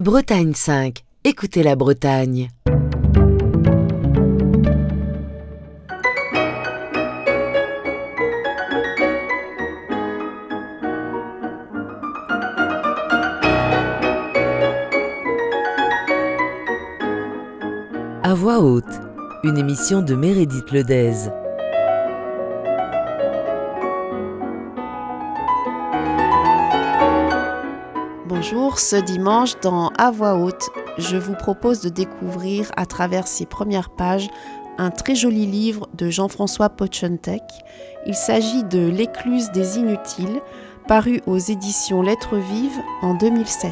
Bretagne 5. Écoutez la Bretagne. À voix haute, une émission de Meredith Ledez. Bonjour, ce dimanche dans À voix haute, je vous propose de découvrir à travers ses premières pages un très joli livre de Jean-François Pochentek. Il s'agit de L'écluse des inutiles, paru aux éditions Lettres Vives en 2007.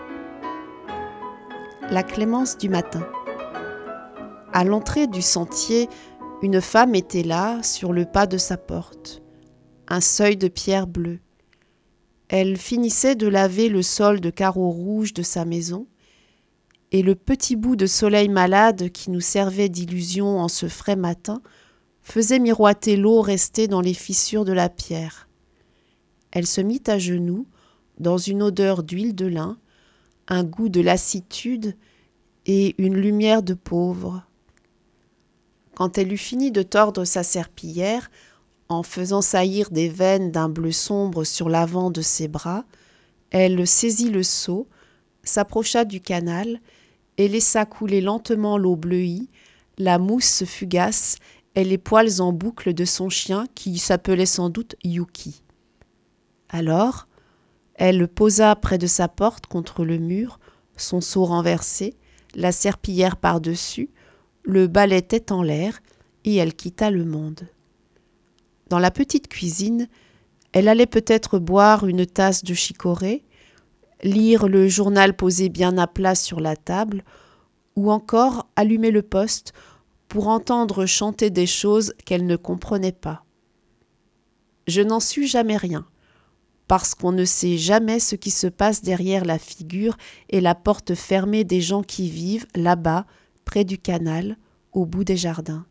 La clémence du matin. À l'entrée du sentier, une femme était là, sur le pas de sa porte, un seuil de pierre bleue. Elle finissait de laver le sol de carreaux rouges de sa maison, et le petit bout de soleil malade qui nous servait d'illusion en ce frais matin faisait miroiter l'eau restée dans les fissures de la pierre. Elle se mit à genoux, dans une odeur d'huile de lin, un goût de lassitude et une lumière de pauvre. Quand elle eut fini de tordre sa serpillière, en faisant saillir des veines d'un bleu sombre sur l'avant de ses bras, elle saisit le seau, s'approcha du canal et laissa couler lentement l'eau bleuie, la mousse fugace et les poils en boucle de son chien qui s'appelait sans doute Yuki. Alors, elle posa près de sa porte contre le mur, son seau renversé, la serpillière par-dessus, le balai tête en l'air, et elle quitta le monde. Dans la petite cuisine, elle allait peut-être boire une tasse de chicorée, lire le journal posé bien à plat sur la table, ou encore allumer le poste pour entendre chanter des choses qu'elle ne comprenait pas. Je n'en sus jamais rien, parce qu'on ne sait jamais ce qui se passe derrière la figure et la porte fermée des gens qui vivent là-bas, près du canal, au bout des jardins.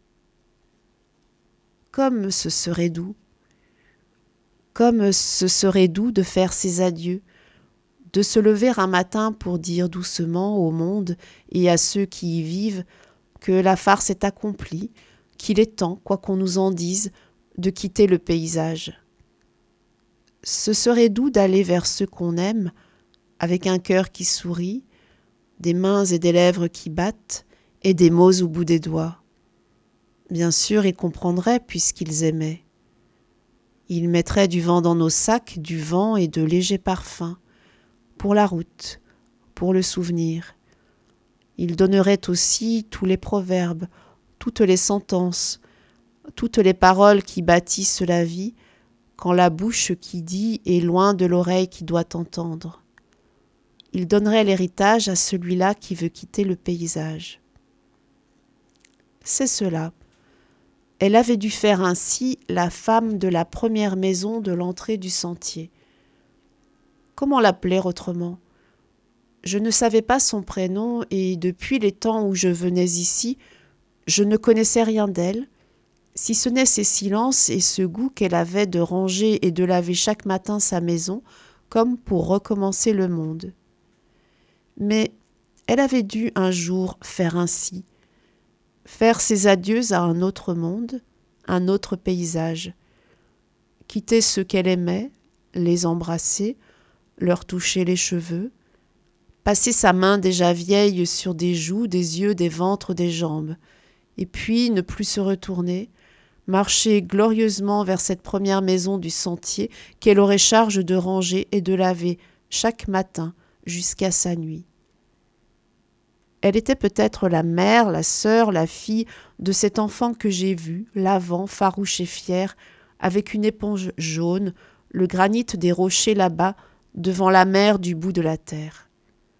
Comme ce serait doux de faire ses adieux, de se lever un matin pour dire doucement au monde et à ceux qui y vivent que la farce est accomplie, qu'il est temps, quoi qu'on nous en dise, de quitter le paysage. Ce serait doux d'aller vers ceux qu'on aime, avec un cœur qui sourit, des mains et des lèvres qui battent, et des mots au bout des doigts. Bien sûr, ils comprendraient puisqu'ils aimaient. Ils mettraient du vent dans nos sacs, du vent et de légers parfums, pour la route, pour le souvenir. Ils donneraient aussi tous les proverbes, toutes les sentences, toutes les paroles qui bâtissent la vie, quand la bouche qui dit est loin de l'oreille qui doit entendre. Ils donneraient l'héritage à celui-là qui veut quitter le paysage. C'est cela. Elle avait dû faire ainsi la femme de la première maison de l'entrée du sentier. Comment l'appeler autrement ? Je ne savais pas son prénom et depuis les temps où je venais ici, je ne connaissais rien d'elle, si ce n'est ses silences et ce goût qu'elle avait de ranger et de laver chaque matin sa maison, comme pour recommencer le monde. Mais elle avait dû un jour faire ainsi, faire ses adieux à un autre monde, un autre paysage, quitter ceux qu'elle aimait, les embrasser, leur toucher les cheveux, passer sa main déjà vieille sur des joues, des yeux, des ventres, des jambes, et puis ne plus se retourner, marcher glorieusement vers cette première maison du sentier qu'elle aurait charge de ranger et de laver chaque matin jusqu'à sa nuit. Elle était peut-être la mère, la sœur, la fille de cet enfant que j'ai vu, lavant, farouche et fier, avec une éponge jaune, le granit des rochers là-bas, devant la mer du bout de la terre.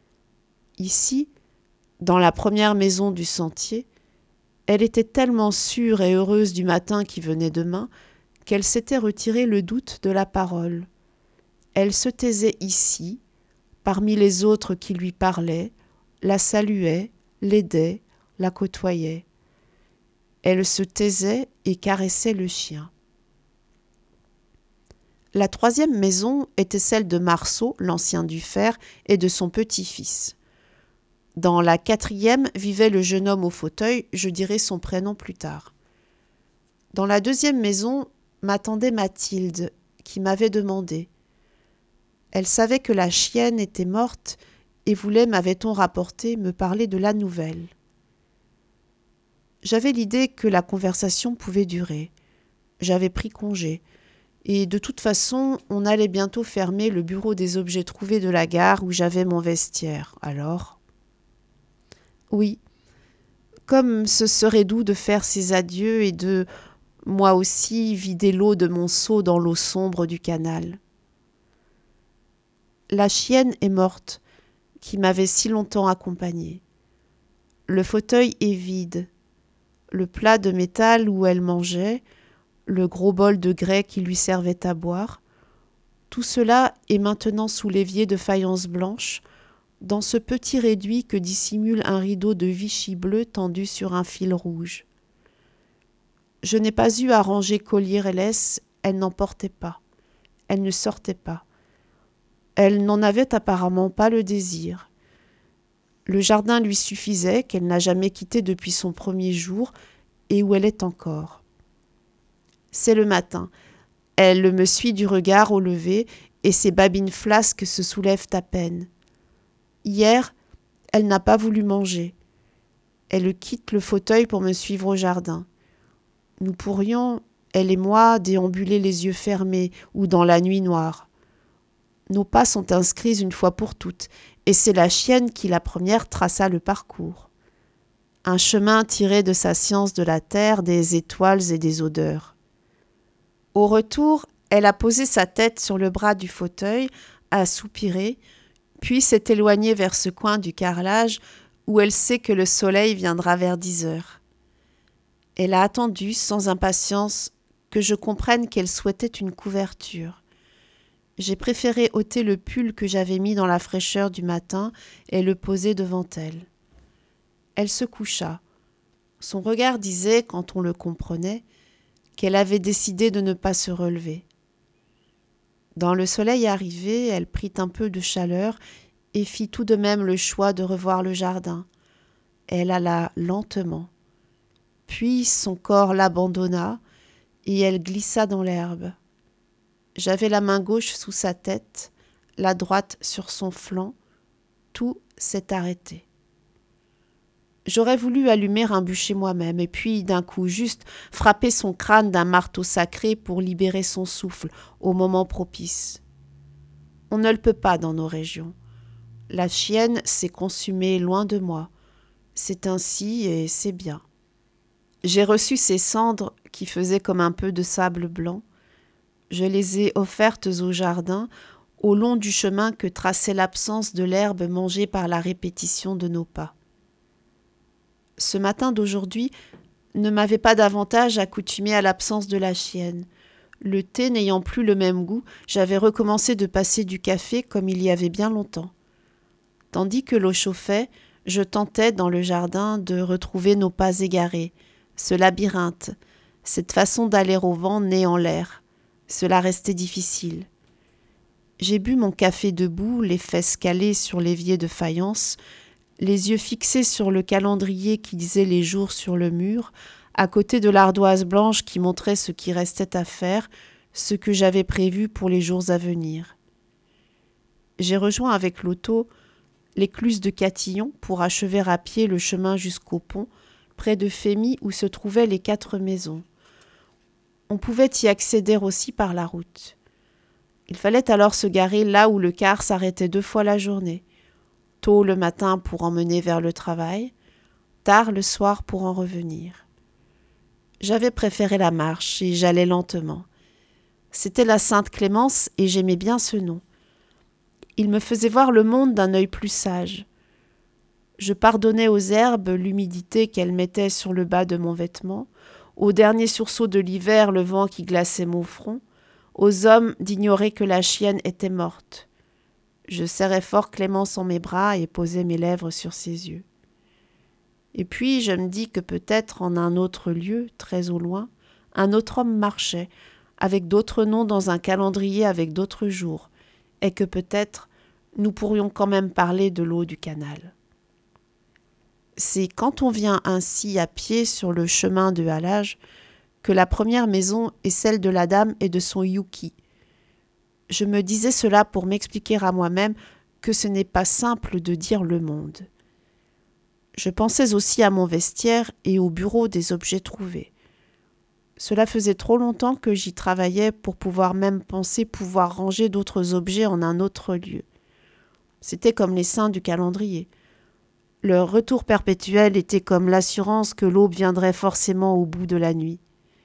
Ici, dans la première maison du sentier, elle était tellement sûre et heureuse du matin qui venait demain qu'elle s'était retiré le doute de la parole. Elle se taisait ici, parmi les autres qui lui parlaient, la saluait, l'aidait, la côtoyait. Elle se taisait et caressait le chien. La troisième maison était celle de Marceau, l'ancien Dufer, et de son petit-fils. Dans la quatrième vivait le jeune homme au fauteuil, je dirai son prénom plus tard. Dans la deuxième maison m'attendait Mathilde, qui m'avait demandé. Elle savait que la chienne était morte et voulait, m'avait-on rapporté, me parler de la nouvelle. J'avais l'idée que la conversation pouvait durer. J'avais pris congé. Et de toute façon, on allait bientôt fermer le bureau des objets trouvés de la gare où j'avais mon vestiaire. Alors ? Oui, comme ce serait doux de faire ces adieux et de, moi aussi, vider l'eau de mon seau dans l'eau sombre du canal. La chienne est morte, qui m'avait si longtemps accompagnée. Le fauteuil est vide. Le plat de métal où elle mangeait, le gros bol de grès qui lui servait à boire, tout cela est maintenant sous l'évier de faïence blanche, dans ce petit réduit que dissimule un rideau de Vichy bleu tendu sur un fil rouge. Je n'ai pas eu à ranger collier et laisse, elle n'en portait pas, elle ne sortait pas. Elle n'en avait apparemment pas le désir. Le jardin lui suffisait, qu'elle n'a jamais quitté depuis son premier jour, et où elle est encore. C'est le matin. Elle me suit du regard au lever, et ses babines flasques se soulèvent à peine. Hier, elle n'a pas voulu manger. Elle quitte le fauteuil pour me suivre au jardin. Nous pourrions, elle et moi, déambuler les yeux fermés ou dans la nuit noire. Nos pas sont inscrits une fois pour toutes, et c'est la chienne qui, la première, traça le parcours. Un chemin tiré de sa science de la terre, des étoiles et des odeurs. Au retour, elle a posé sa tête sur le bras du fauteuil, a soupiré, puis s'est éloignée vers ce coin du carrelage où elle sait que le soleil viendra vers 10 heures. Elle a attendu sans impatience que je comprenne qu'elle souhaitait une couverture. J'ai préféré ôter le pull que j'avais mis dans la fraîcheur du matin et le poser devant elle. Elle se coucha. Son regard disait, quand on le comprenait, qu'elle avait décidé de ne pas se relever. Dans le soleil arrivé, elle prit un peu de chaleur et fit tout de même le choix de revoir le jardin. Elle alla lentement. Puis son corps l'abandonna et elle glissa dans l'herbe. J'avais la main gauche sous sa tête, la droite sur son flanc. Tout s'est arrêté. J'aurais voulu allumer un bûcher moi-même et puis, d'un coup juste, frapper son crâne d'un marteau sacré pour libérer son souffle au moment propice. On ne le peut pas dans nos régions. La chienne s'est consumée loin de moi. C'est ainsi et c'est bien. J'ai reçu ces cendres qui faisaient comme un peu de sable blanc. Je les ai offertes au jardin, au long du chemin que traçait l'absence de l'herbe mangée par la répétition de nos pas. Ce matin d'aujourd'hui ne m'avait pas davantage accoutumé à l'absence de la chienne. Le thé n'ayant plus le même goût, j'avais recommencé de passer du café comme il y avait bien longtemps. Tandis que l'eau chauffait, je tentais dans le jardin de retrouver nos pas égarés, ce labyrinthe, cette façon d'aller au vent née en l'air. Cela restait difficile. J'ai bu mon café debout, les fesses calées sur l'évier de faïence, les yeux fixés sur le calendrier qui disait les jours sur le mur, à côté de l'ardoise blanche qui montrait ce qui restait à faire, ce que j'avais prévu pour les jours à venir. J'ai rejoint avec l'auto l'écluse de Catillon pour achever à pied le chemin jusqu'au pont, près de Fémy où se trouvaient les 4 maisons. On pouvait y accéder aussi par la route. Il fallait alors se garer là où le car s'arrêtait 2 fois la journée, tôt le matin pour emmener vers le travail, tard le soir pour en revenir. J'avais préféré la marche et j'allais lentement. C'était la Sainte Clémence et j'aimais bien ce nom. Il me faisait voir le monde d'un œil plus sage. Je pardonnais aux herbes l'humidité qu'elles mettaient sur le bas de mon vêtement, au dernier sursaut de l'hiver le vent qui glaçait mon front, aux hommes d'ignorer que la chienne était morte. Je serrais fort Clémence en mes bras et posais mes lèvres sur ses yeux. Et puis je me dis que peut-être en un autre lieu, très au loin, un autre homme marchait, avec d'autres noms dans un calendrier avec d'autres jours, et que peut-être nous pourrions quand même parler de l'eau du canal. C'est quand on vient ainsi à pied sur le chemin de halage que la première maison est celle de la dame et de son Yuki. Je me disais cela pour m'expliquer à moi-même que ce n'est pas simple de dire le monde. Je pensais aussi à mon vestiaire et au bureau des objets trouvés. Cela faisait trop longtemps que j'y travaillais pour pouvoir même penser pouvoir ranger d'autres objets en un autre lieu. C'était comme les saints du calendrier. Leur retour perpétuel était comme l'assurance que l'aube viendrait forcément au bout de la nuit.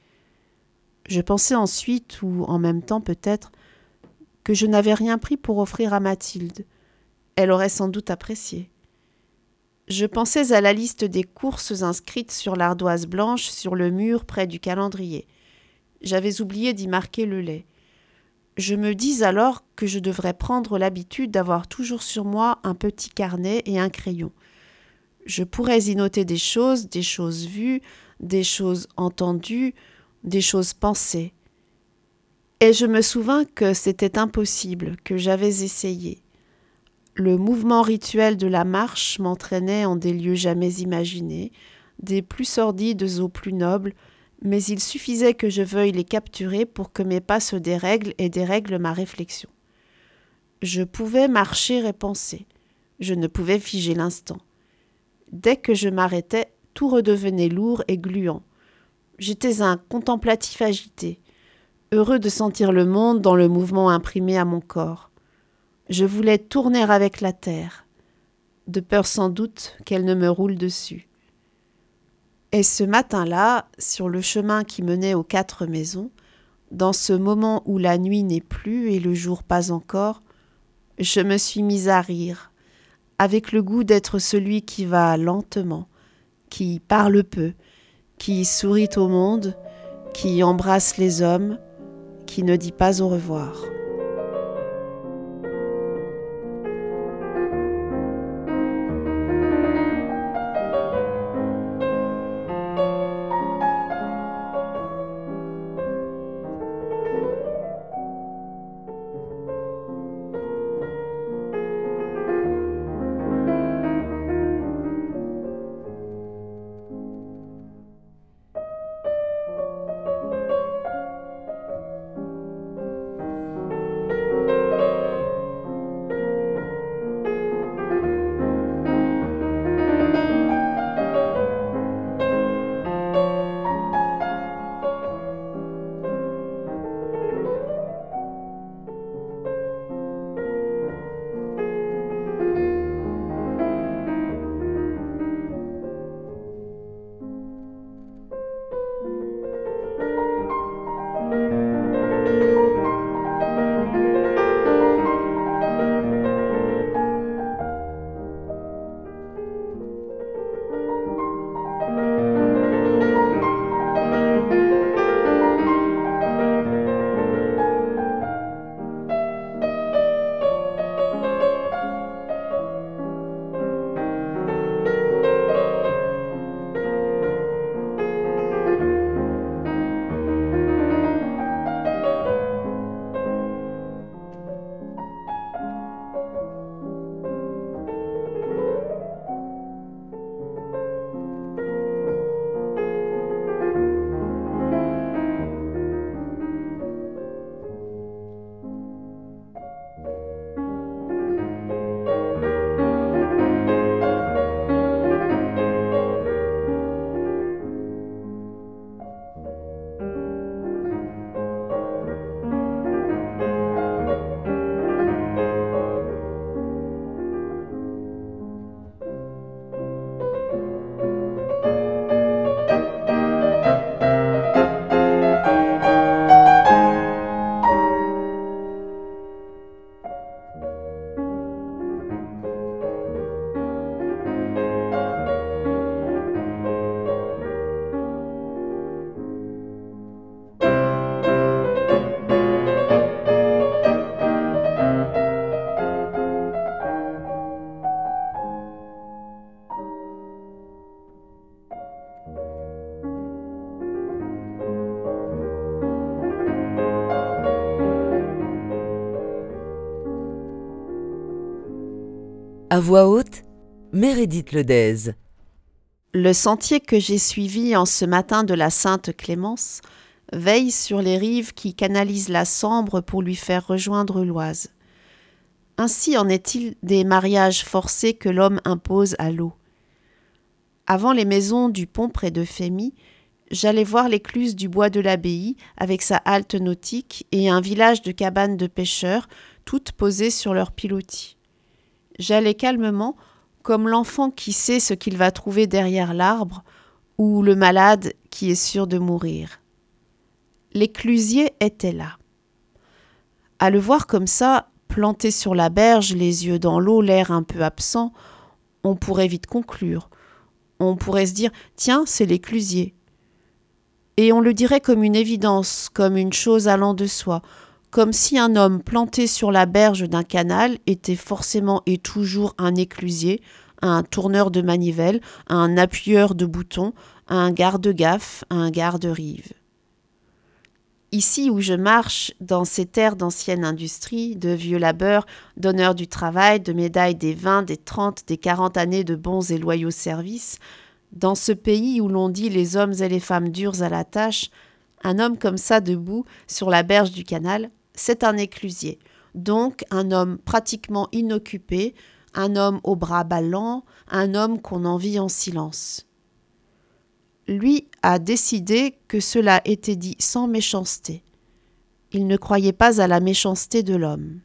Je pensais ensuite, ou en même temps peut-être, que je n'avais rien pris pour offrir à Mathilde. Elle aurait sans doute apprécié. Je pensais à la liste des courses inscrites sur l'ardoise blanche sur le mur près du calendrier. J'avais oublié d'y marquer le lait. Je me dis alors que je devrais prendre l'habitude d'avoir toujours sur moi un petit carnet et un crayon. Je pourrais y noter des choses vues, des choses entendues, des choses pensées. Et je me souvins que c'était impossible, que j'avais essayé. Le mouvement rituel de la marche m'entraînait en des lieux jamais imaginés, des plus sordides aux plus nobles, mais il suffisait que je veuille les capturer pour que mes pas se dérèglent et dérèglent ma réflexion. Je pouvais marcher et penser. Je ne pouvais figer l'instant. Dès que je m'arrêtais, tout redevenait lourd et gluant. J'étais un contemplatif agité, heureux de sentir le monde dans le mouvement imprimé à mon corps. Je voulais tourner avec la terre, de peur sans doute qu'elle ne me roule dessus. Et ce matin-là, sur le chemin qui menait aux 4 maisons, dans ce moment où la nuit n'est plus et le jour pas encore, je me suis mise à rire, avec le goût d'être celui qui va lentement, qui parle peu, qui sourit au monde, qui embrasse les hommes, qui ne dit pas au revoir. À voix haute, Meredith Ledez. Le sentier que j'ai suivi en ce matin de la Sainte Clémence veille sur les rives qui canalisent la Sambre pour lui faire rejoindre l'Oise. Ainsi en est-il des mariages forcés que l'homme impose à l'eau. Avant les maisons du pont près de Fémy, j'allais voir l'écluse du bois de l'Abbaye avec sa halte nautique et un village de cabanes de pêcheurs, toutes posées sur leurs pilotis. J'allais calmement, comme l'enfant qui sait ce qu'il va trouver derrière l'arbre, ou le malade qui est sûr de mourir. L'éclusier était là. À le voir comme ça, planté sur la berge, les yeux dans l'eau, l'air un peu absent, on pourrait vite conclure. On pourrait se dire « Tiens, c'est l'éclusier ». Et on le dirait comme une évidence, comme une chose allant de soi, comme si un homme planté sur la berge d'un canal était forcément et toujours un éclusier, un tourneur de manivelle, un appuyeur de boutons, un garde-gaffe, un garde-rive. Ici où je marche, dans ces terres d'ancienne industrie, de vieux labeurs, d'honneur du travail, de médailles des 20, des 30, des 40 années de bons et loyaux services, dans ce pays où l'on dit les hommes et les femmes durs à la tâche, un homme comme ça debout sur la berge du canal, c'est un éclusier, donc un homme pratiquement inoccupé, un homme aux bras ballants, un homme qu'on envie en silence. Lui a décidé que cela était dit sans méchanceté. Il ne croyait pas à la méchanceté de l'homme.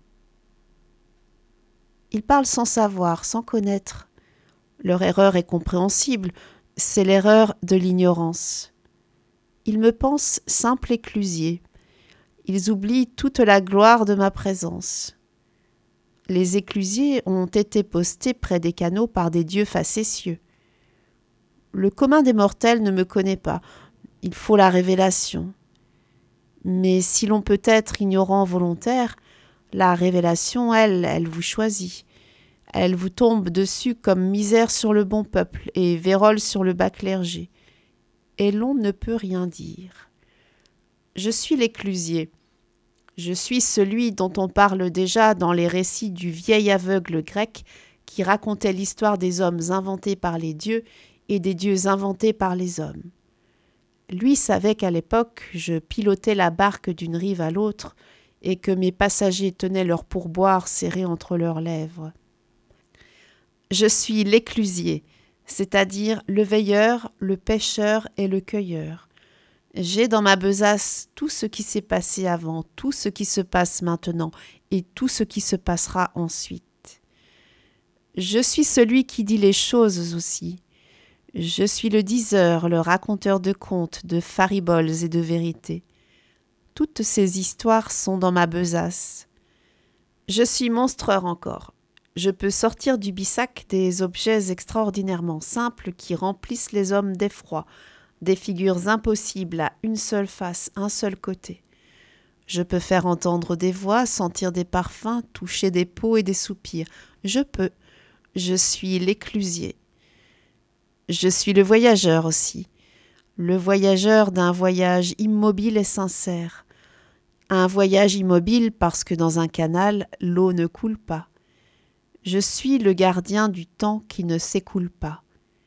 Il parle sans savoir, sans connaître. Leur erreur est compréhensible, c'est l'erreur de l'ignorance. Ils me pensent simple éclusier. Ils oublient toute la gloire de ma présence. Les éclusiers ont été postés près des canaux par des dieux facétieux. Le commun des mortels ne me connaît pas. Il faut la révélation. Mais si l'on peut être ignorant volontaire, la révélation, elle vous choisit. Elle vous tombe dessus comme misère sur le bon peuple et vérole sur le bas clergé. Et l'on ne peut rien dire. Je suis l'éclusier. Je suis celui dont on parle déjà dans les récits du vieil aveugle grec qui racontait l'histoire des hommes inventés par les dieux et des dieux inventés par les hommes. Lui savait qu'à l'époque, je pilotais la barque d'une rive à l'autre et que mes passagers tenaient leur pourboire serré entre leurs lèvres. Je suis l'éclusier, c'est-à-dire le veilleur, le pêcheur et le cueilleur. J'ai dans ma besace tout ce qui s'est passé avant, tout ce qui se passe maintenant et tout ce qui se passera ensuite. Je suis celui qui dit les choses aussi. Je suis le diseur, le raconteur de contes, de fariboles et de vérités. Toutes ces histoires sont dans ma besace. Je suis monstreur encore. Je peux sortir du bissac des objets extraordinairement simples qui remplissent les hommes d'effroi, des figures impossibles à une seule face, un seul côté. Je peux faire entendre des voix, sentir des parfums, toucher des peaux et des soupirs. Je peux. Je suis l'éclusier. Je suis le voyageur aussi. Le voyageur d'un voyage immobile et sincère. Un voyage immobile parce que dans un canal, l'eau ne coule pas. Je suis le gardien du temps qui ne s'écoule pas.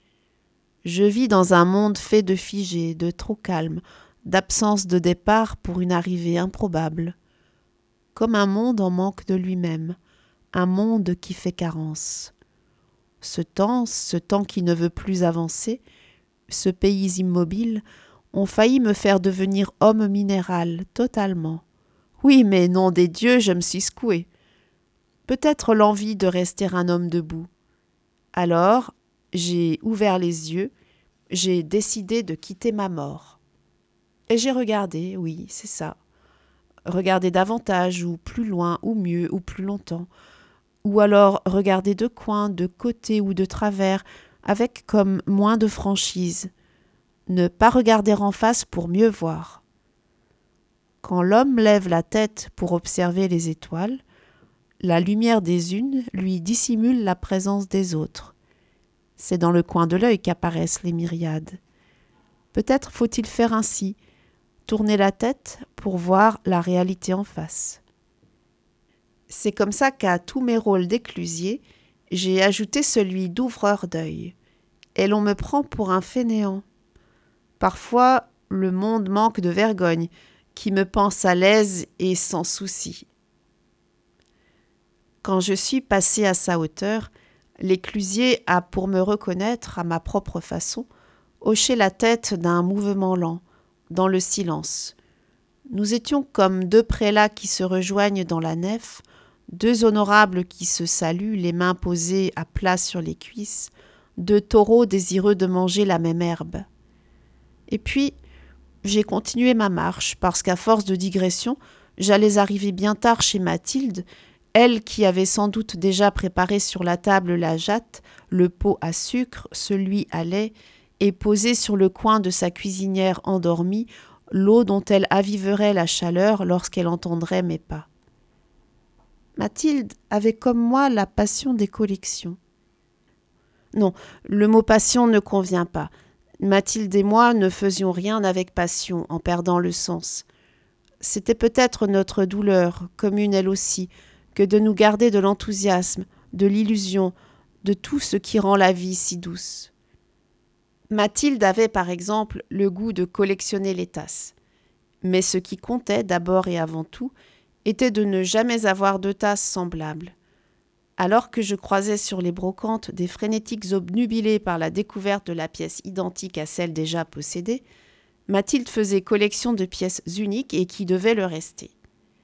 Je vis dans un monde fait de figés, de trop calme, d'absence de départ pour une arrivée improbable. Comme un monde en manque de lui-même, un monde qui fait carence. Ce temps qui ne veut plus avancer, ce pays immobile, ont failli me faire devenir homme minéral, totalement. Oui, mais nom des dieux, je me suis secoué. Peut-être l'envie de rester un homme debout. Alors, j'ai ouvert les yeux, j'ai décidé de quitter ma mort. Et j'ai regardé, oui, c'est ça. Regarder davantage, ou plus loin, ou mieux, ou plus longtemps. Ou alors regarder de coin, de côté ou de travers, avec comme moins de franchise. Ne pas regarder en face pour mieux voir. Quand l'homme lève la tête pour observer les étoiles, la lumière des unes lui dissimule la présence des autres. C'est dans le coin de l'œil qu'apparaissent les myriades. Peut-être faut-il faire ainsi, tourner la tête pour voir la réalité en face. C'est comme ça qu'à tous mes rôles d'éclusier, j'ai ajouté celui d'ouvreur d'œil. Et l'on me prend pour un fainéant. Parfois, le monde manque de vergogne, qui me pense à l'aise et sans souci. Quand je suis passé à sa hauteur, l'éclusier a, pour me reconnaître à ma propre façon, hoché la tête d'un mouvement lent, dans le silence. Nous étions comme deux prélats qui se rejoignent dans la nef, deux honorables qui se saluent, les mains posées à plat sur les cuisses, deux taureaux désireux de manger la même herbe. Et puis, j'ai continué ma marche, parce qu'à force de digression, j'allais arriver bien tard chez Mathilde, elle qui avait sans doute déjà préparé sur la table la jatte, le pot à sucre, celui à lait, et posé sur le coin de sa cuisinière endormie l'eau dont elle aviverait la chaleur lorsqu'elle entendrait mes pas. Mathilde avait comme moi la passion des collections. Non, le mot passion ne convient pas. Mathilde et moi ne faisions rien avec passion, en perdant le sens. C'était peut-être notre douleur, commune elle aussi, que de nous garder de l'enthousiasme, de l'illusion, de tout ce qui rend la vie si douce. Mathilde avait par exemple le goût de collectionner les tasses. Mais ce qui comptait d'abord et avant tout était de ne jamais avoir de tasses semblables. Alors que je croisais sur les brocantes des frénétiques obnubilés par la découverte de la pièce identique à celle déjà possédée, Mathilde faisait collection de pièces uniques et qui devaient le rester.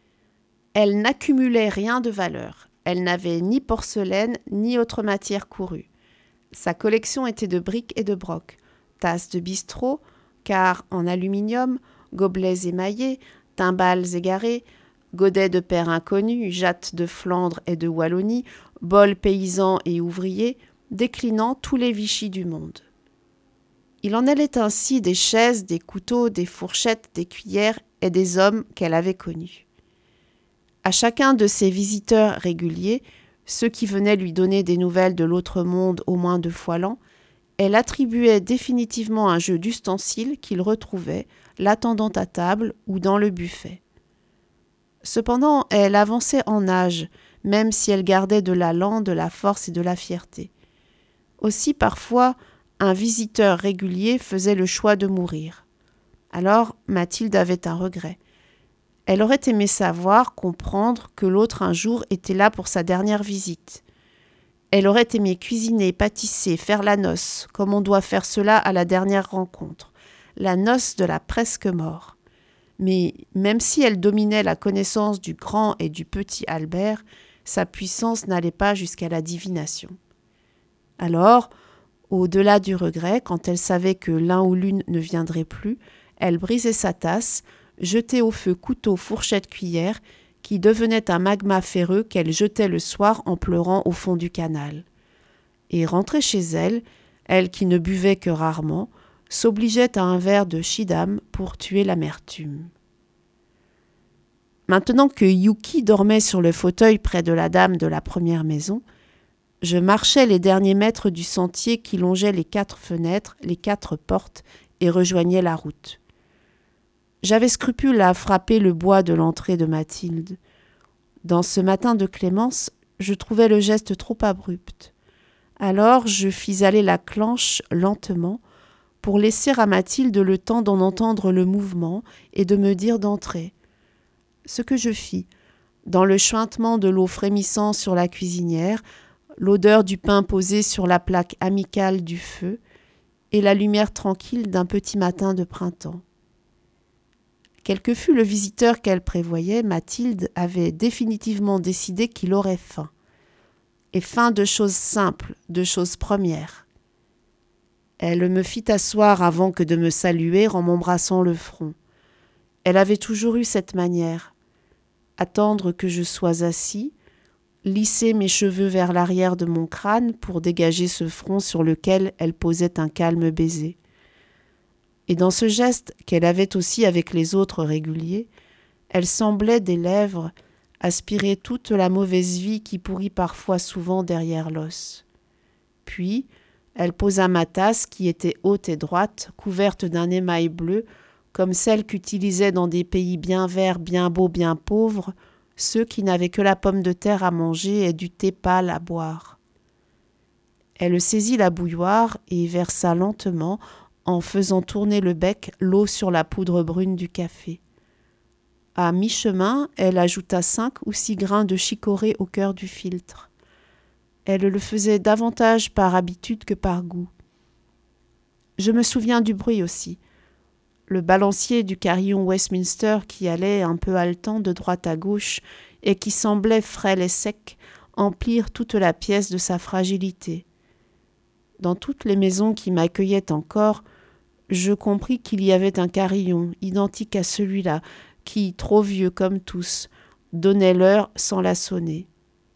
Elle n'accumulait rien de valeur. Elle n'avait ni porcelaine ni autre matière courue. Sa collection était de briques et de brocs, tasses de bistrot, quarts en aluminium, gobelets émaillés, timbales égarées, godets de père inconnus, jattes de Flandre et de Wallonie, bols paysans et ouvriers, déclinant tous les Vichy du monde. Il en allait ainsi des chaises, des couteaux, des fourchettes, des cuillères et des hommes qu'elle avait connus. À chacun de ses visiteurs réguliers, ceux qui venaient lui donner des nouvelles de l'autre monde au moins 2 fois l'an, elle attribuait définitivement un jeu d'ustensiles qu'il retrouvait, l'attendant à table ou dans le buffet. Cependant, elle avançait en âge, même si elle gardait de l'allant, de la force et de la fierté. Aussi, parfois, un visiteur régulier faisait le choix de mourir. Alors, Mathilde avait un regret. Elle aurait aimé savoir, comprendre que l'autre un jour était là pour sa dernière visite. Elle aurait aimé cuisiner, pâtisser, faire la noce, comme on doit faire cela à la dernière rencontre, la noce de la presque mort. Mais même si elle dominait la connaissance du grand et du petit Albert, sa puissance n'allait pas jusqu'à la divination. Alors, au-delà du regret, quand elle savait que l'un ou l'une ne viendrait plus, elle brisait sa tasse, jetait au feu couteau, fourchette, cuillère, qui devenait un magma ferreux qu'elle jetait le soir en pleurant au fond du canal. Et rentrée chez elle, elle qui ne buvait que rarement, s'obligeait à un verre de Schiedam pour tuer l'amertume. Maintenant que Yuki dormait sur le fauteuil près de la dame de la première maison, je marchais les derniers mètres du sentier qui longeait les 4 fenêtres, les 4 portes et rejoignait la route. J'avais scrupule à frapper le bois de l'entrée de Mathilde. Dans ce matin de clémence, je trouvais le geste trop abrupt. Alors je fis aller la clenche lentement pour laisser à Mathilde le temps d'en entendre le mouvement et de me dire d'entrer. Ce que je fis, dans le chuintement de l'eau frémissant sur la cuisinière, l'odeur du pain posé sur la plaque amicale du feu et la lumière tranquille d'un petit matin de printemps. Quel que fût le visiteur qu'elle prévoyait, Mathilde avait définitivement décidé qu'il aurait faim. Et faim de choses simples, de choses premières. Elle me fit asseoir avant que de me saluer en m'embrassant le front. Elle avait toujours eu cette manière. Attendre que je sois assis, lisser mes cheveux vers l'arrière de mon crâne pour dégager ce front sur lequel elle posait un calme baiser. Et dans ce geste qu'elle avait aussi avec les autres réguliers, elle semblait des lèvres aspirer toute la mauvaise vie qui pourrit parfois souvent derrière l'os. Puis, elle posa ma tasse qui était haute et droite, couverte d'un émail bleu, comme celle qu'utilisaient dans des pays bien verts, bien beaux, bien pauvres, ceux qui n'avaient que la pomme de terre à manger et du thé pâle à boire. Elle saisit la bouilloire et versa lentement, en faisant tourner le bec, l'eau sur la poudre brune du café. À mi-chemin, elle ajouta 5 ou 6 grains de chicorée au cœur du filtre. Elle le faisait davantage par habitude que par goût. Je me souviens du bruit aussi. Le balancier du carillon Westminster qui allait un peu haletant de droite à gauche et qui semblait frêle et sec emplir toute la pièce de sa fragilité. Dans toutes les maisons qui m'accueillaient encore, je compris qu'il y avait un carillon identique à celui-là qui, trop vieux comme tous, donnait l'heure sans la sonner.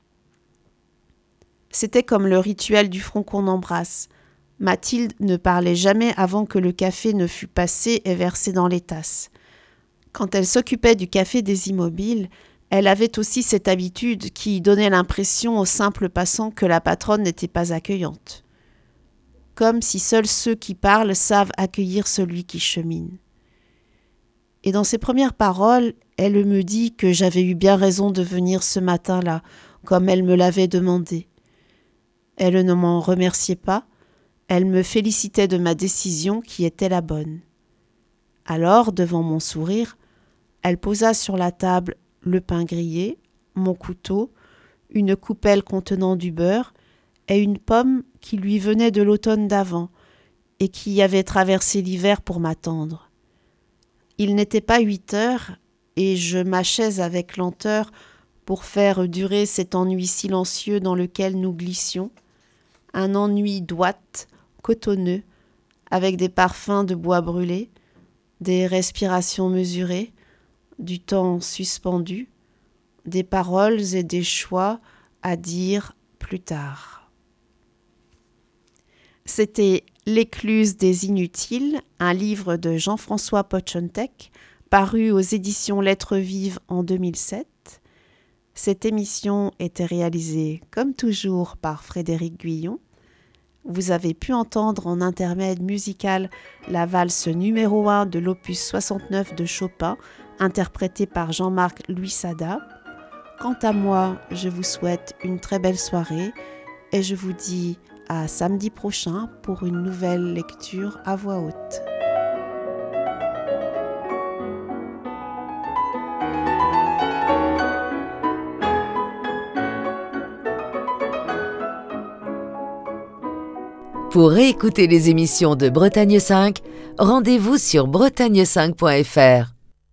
C'était comme le rituel du front qu'on embrasse. Mathilde ne parlait jamais avant que le café ne fût passé et versé dans les tasses. Quand elle s'occupait du café des Immobiles, elle avait aussi cette habitude qui donnait l'impression aux simples passants que la patronne n'était pas accueillante. Comme si seuls ceux qui parlent savent accueillir celui qui chemine. Et dans ses premières paroles, elle me dit que j'avais eu bien raison de venir ce matin-là, comme elle me l'avait demandé. Elle ne m'en remerciait pas, elle me félicitait de ma décision qui était la bonne. Alors, devant mon sourire, elle posa sur la table le pain grillé, mon couteau, une coupelle contenant du beurre et une pomme qui lui venait de l'automne d'avant et qui avait traversé l'hiver pour m'attendre. Il n'était pas 8 heures et je mâchais avec lenteur pour faire durer cet ennui silencieux dans lequel nous glissions, un ennui d'ouate, cotonneux, avec des parfums de bois brûlé, des respirations mesurées, du temps suspendu, des paroles et des choix à dire plus tard. C'était L'écluse des inutiles, un livre de Jean-François Pochontek, paru aux éditions Lettres Vives en 2007. Cette émission était réalisée, comme toujours, par Frédéric Guyon. Vous avez pu entendre en intermède musical la valse numéro 1 de l'opus 69 de Chopin, interprétée par Jean-Marc Louis Sada. Quant à moi, je vous souhaite une très belle soirée et je vous dis à samedi prochain pour une nouvelle lecture à voix haute. Pour réécouter les émissions de Bretagne 5, rendez-vous sur bretagne5.fr.